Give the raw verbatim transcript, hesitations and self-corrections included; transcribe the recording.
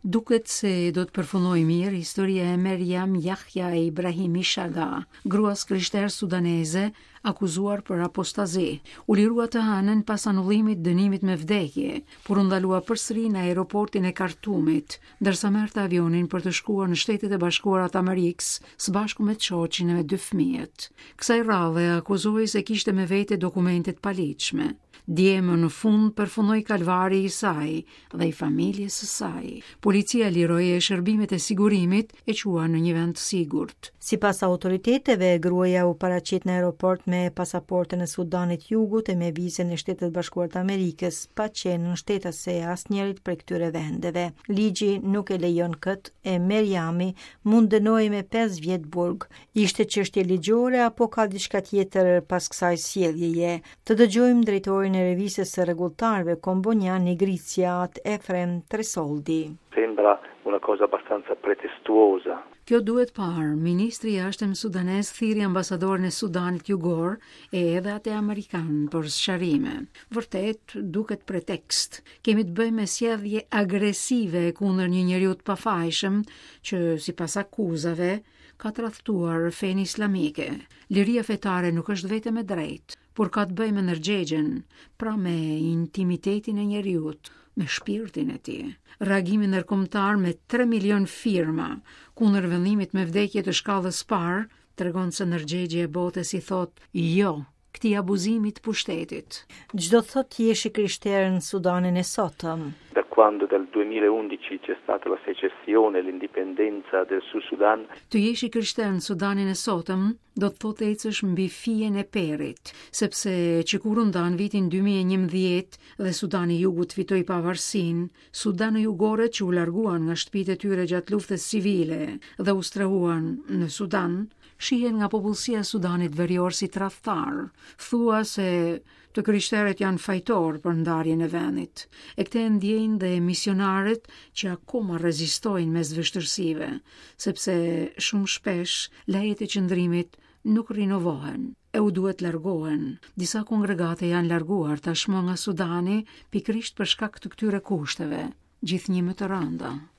Duket se do të përfundoj mirë historia e Meriam Yahya Ibrahimi Shaga, gruas krishtere sudaneze akuzuar për apostazi. U lirua të hanën pas anullimit dënimit me vdekje, por u ndalua përsëri në aeroportin e Khartoumit, ndërsa merrte avionin për të shkuar në Shtetet e Bashkuara të Amerikës së bashku me shoqin e me dy fëmijët. Kësaj radhe akuzohej se kishte me vete dokumente të paligjshme. Dje më në fund përfundoi kalvari i saj dhe i familjes së saj. Policia liroi e shërbimet e sigurimit e qua në një vend të sigurt. Sipas autoriteteve, gruaja u paraqit në aeroport me pasaportën e Sudanit Jugut e me vizën e Shtetet Bashkuara të Amerikës, pa qenë në shtetëse e asnjërit prej këtyre vendeve. Ligji nuk e lejon këtë e Meriami mund dënohej me pesë vjet burg. Ishte çështje ligjore apo ka diçka tjetër pas kësaj sjelljeje? Të dëgjojmë drejtorin e revistës së rregulltarëve Kombonja Nigrizia Efrem Tresoldi. Sembra una cosa abbastanza pretestuosa. Kjo duhet parë, ministri i jashtëm sudanez thiri ambasadorin e Sudanit Jugor e edhe atë amerikan për sharrime. Vërtet, duket pretekst. Kemi të bëjmë me sjellje agresive kundër një njeriu të pafajshëm që sipas akuzave ka tradhtuar fenë islamike. Liria fetare nuk është vetëm e drejtë, por ka të bëjë me ndërgjegjen, pra me intimitetin e njeriut, me shpirtin e tij. Reagimi ndërkombëtar me tre milion firma kundër vendimit me vdekje të shkallës parë tregon se ndërgjegja e botës i thot jo këtij abuzimi të pushtetit. Çdo thot jeshi krishterë në Sudanin e sotëm. Da quando dal duemilaundici c'è stata la secessione e l'indipendenza del Sud Sudan. Të jeshi krishter në Sudanin e sotëm do të thotë ecësh mbi fijen e perit, sepse që kur u ndan vitin dy mijë e njëmbëdhjetë dhe Sudani i Jugut fitoi pavarësinë, Sudani Jugorët që u larguan nga shtëpitë e tyre gjatë luftës civile dhe u strehuan në Sudan, shihen nga popullsia e Sudanit Verior si tradhtar. Thua se të krishterët janë fajtor për ndarjen e vendit. E këtë e ndjejnë dhe misionarët që akoma rezistojnë mes vështirësive, sepse shumë shpesh lejet e qëndrimit nuk rinovohen e u duhet largohen. Disa kongregate janë larguar tashmë nga Sudani pikërisht për shkak të këtyre kushteve, gjithnjë më të rënda.